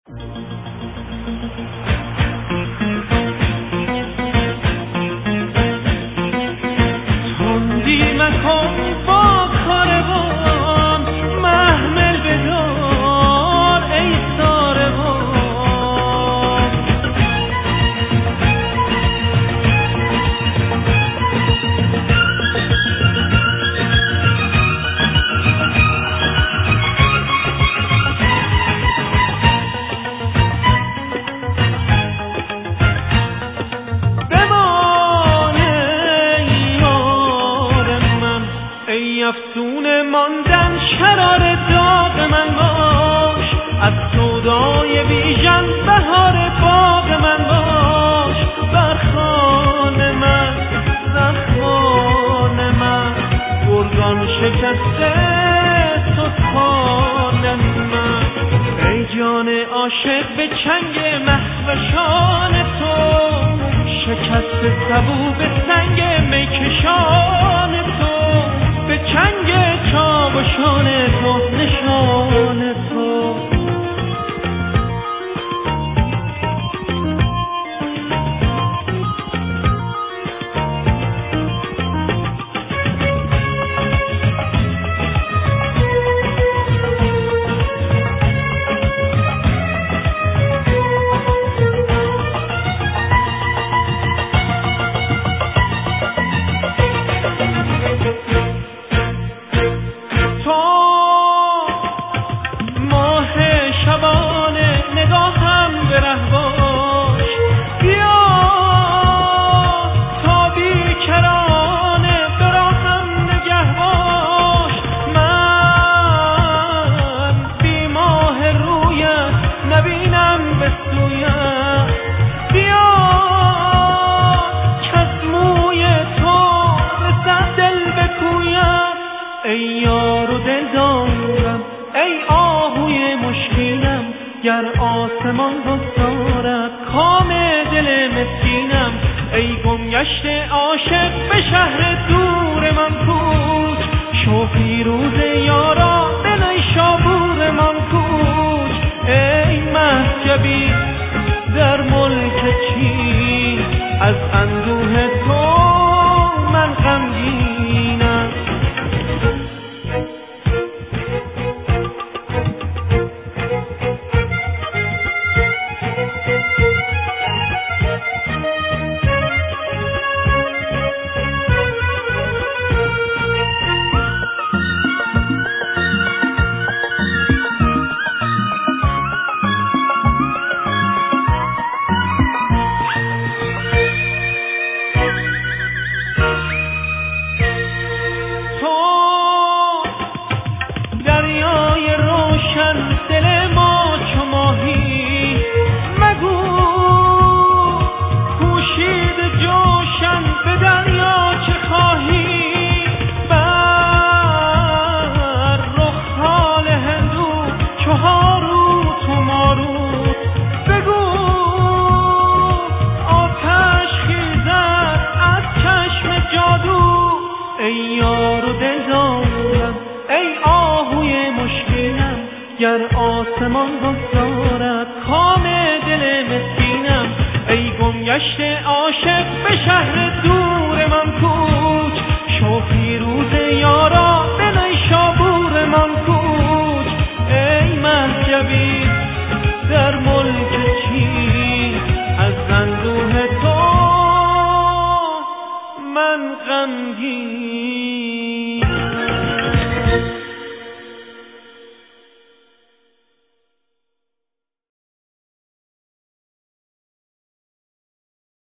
افسون ماندن شرار داغ من باش، از سودای بیژن بهار باغ من باش. بر خان من زخمان من گرگان شکسته ستان من. ای جان عاشق به چنگ مهوشان تو، شکست سبو به سنگ میکشان تو، به چنگ چاوشان تو نشان تو. ای یار و دلدارم، ای آهوی مشکینم، گر آسمان بگذارد کام دل مسکینم. ای گمگشت عاشق به شهر دور من کوچ، شو پیروز یارا به نیشابور من کوچ. ای مهجبی در ملک چین، از اندوه تو من غمگینم. دل ما چو ماهی مگو، پوشید جوشن به دریا چه خواهی. بر رخسال هندو چو هاروت و ماروت بگو، آتش خیزد از چشم جادو. ای یار و دلدارم، ای آهوی مشکینم، گر آسمان بگذارد کام دل مسکینم. ای گمگشت عاشق به شهر دور من کوچ، شو پیروز یارا به نیشابور من کوچ. ای مهجبی در ملک چین، از اندوه تو من غمگین.